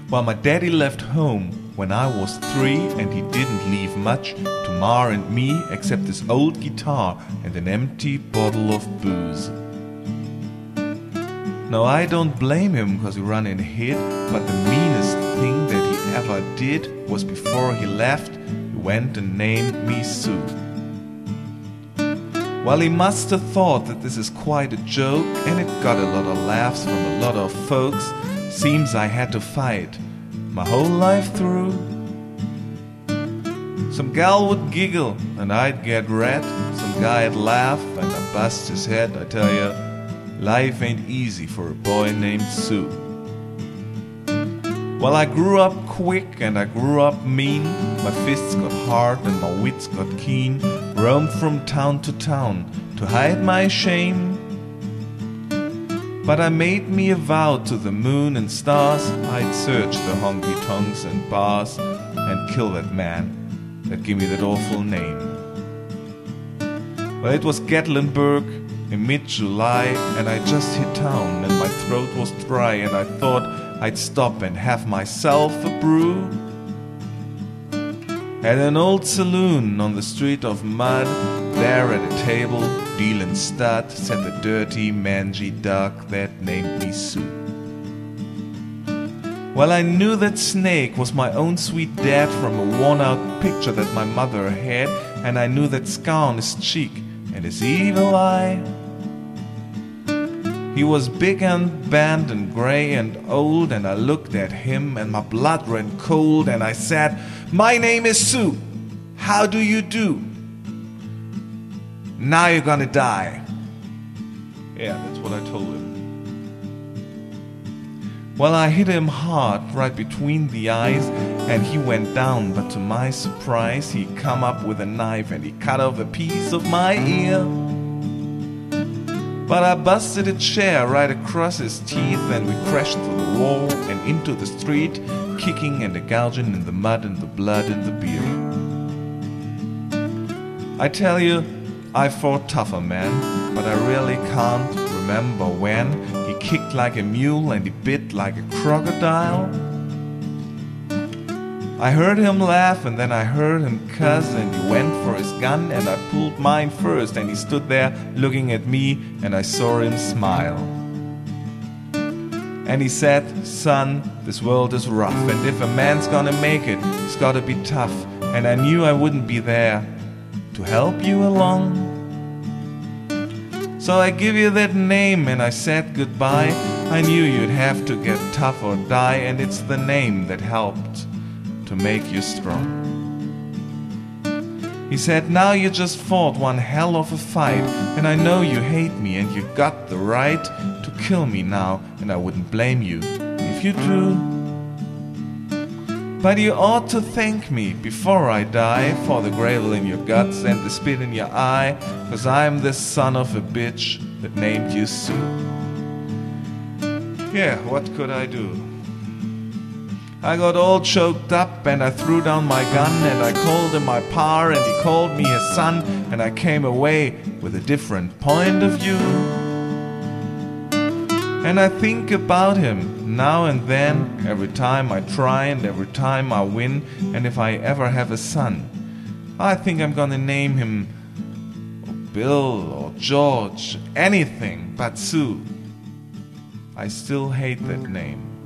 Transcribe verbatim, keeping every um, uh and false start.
Well, my daddy left home when I was three, and he didn't leave much to Ma and me except his old guitar and an empty bottle of booze. No, I don't blame him cause he run and hid, but the meanest thing that he ever did was before he left, he went and named me Sue. Well, he must have thought that this is quite a joke, and it got a lot of laughs from a lot of folks. Seems I had to fight my whole life through. Some gal would giggle and I'd get red, some guy'd laugh and I'd bust his head. I tell ya, life ain't easy for a boy named Sue. Well, I grew up quick and I grew up mean. My fists got hard and my wits got keen. Roamed from town to town to hide my shame. But I made me a vow to the moon and stars, I'd search the honky-tonks and bars and kill that man that gave me that awful name. Well, it was Gatlinburg in mid-July, and I just hit town and my throat was dry, and I thought I'd stop and have myself a brew. At an old saloon on the street of mud, there at a table, dealing stud, sat the dirty, mangy duck that named me Sue. Well, I knew that snake was my own sweet dad from a worn-out picture that my mother had, and I knew that scar on his cheek and his evil eye. He was big and bent and grey and old, and I looked at him and my blood ran cold, and I said, "My name is Sue. How do you do? Now you're gonna die." Yeah, that's what I told him. Well, I hit him hard right between the eyes, and he went down, but to my surprise, he come up with a knife and he cut off a piece of my ear. But I busted a chair right across his teeth, and we crashed through the wall and into the street, kicking and gouging in the mud and the blood and the beer. I tell you, I fought tougher, man, but I really can't remember when. He kicked like a mule and he bit like a crocodile. I heard him laugh and then I heard him cuss, and he went for his gun and I pulled mine first, and he stood there looking at me and I saw him smile. And he said, "Son, this world is rough, and if a man's gonna make it, he's gotta be tough." And I knew I wouldn't be there to help you along. So I give you that name and I said goodbye. I knew you'd have to get tough or die, and it's the name that helped to make you strong. He said, "Now you just fought one hell of a fight, and I know you hate me and you got the right to kill me now, and I wouldn't blame you if you do. But you ought to thank me before I die for the gravel in your guts and the spit in your eye, 'cause I'm the son of a bitch that named you Sue." Yeah, what could I do? I got all choked up and I threw down my gun, and I called him my pa and he called me his son, and I came away with a different point of view. And I think about him now and then, every time I try and every time I win, and if I ever have a son, I think I'm gonna name him Bill or George, anything but Sue. I still hate that name.